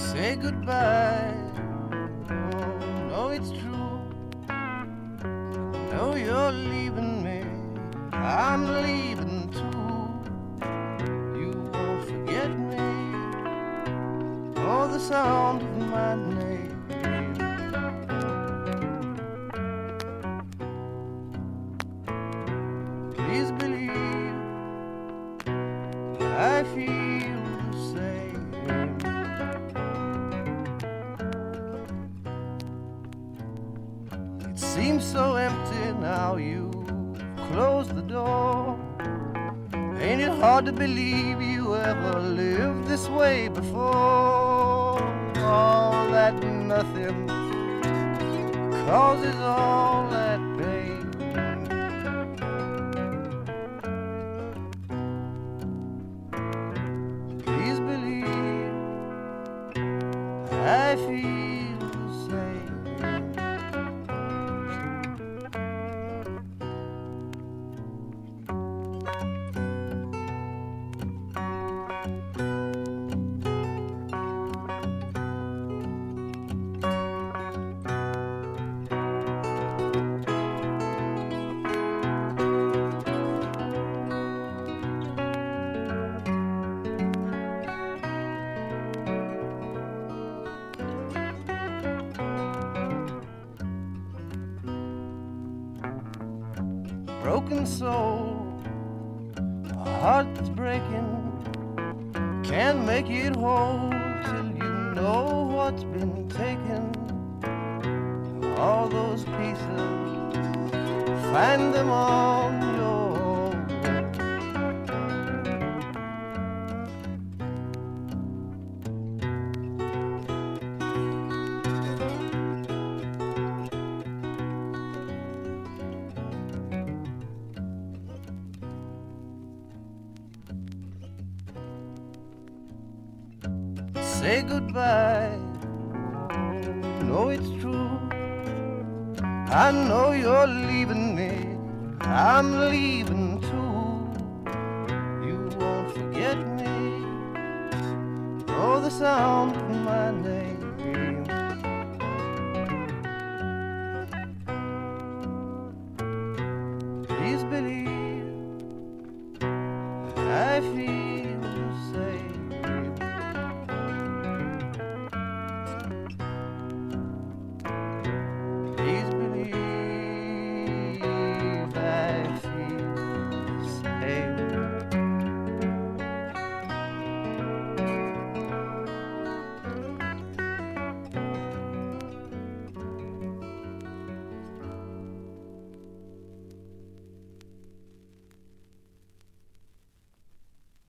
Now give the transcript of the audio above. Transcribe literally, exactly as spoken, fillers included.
say goodbye. Oh, no, it's true. No, you're leaving me. I'm leaving too. You won't forget me. Oh, the sound of my name. Please believe I feel the same. It seems so empty now you've closed the door. Ain't it hard to believe you ever lived this way before? All that nothing causes all that pain. Please believe I feel the same. Broken soul, a heart that's breaking, can't make it whole till you know what's been taken. All those pieces, find them on your own. Say goodbye. No, it's true. I know you're leaving me. I'm leaving too. You won't forget me. Oh, the sound of my name.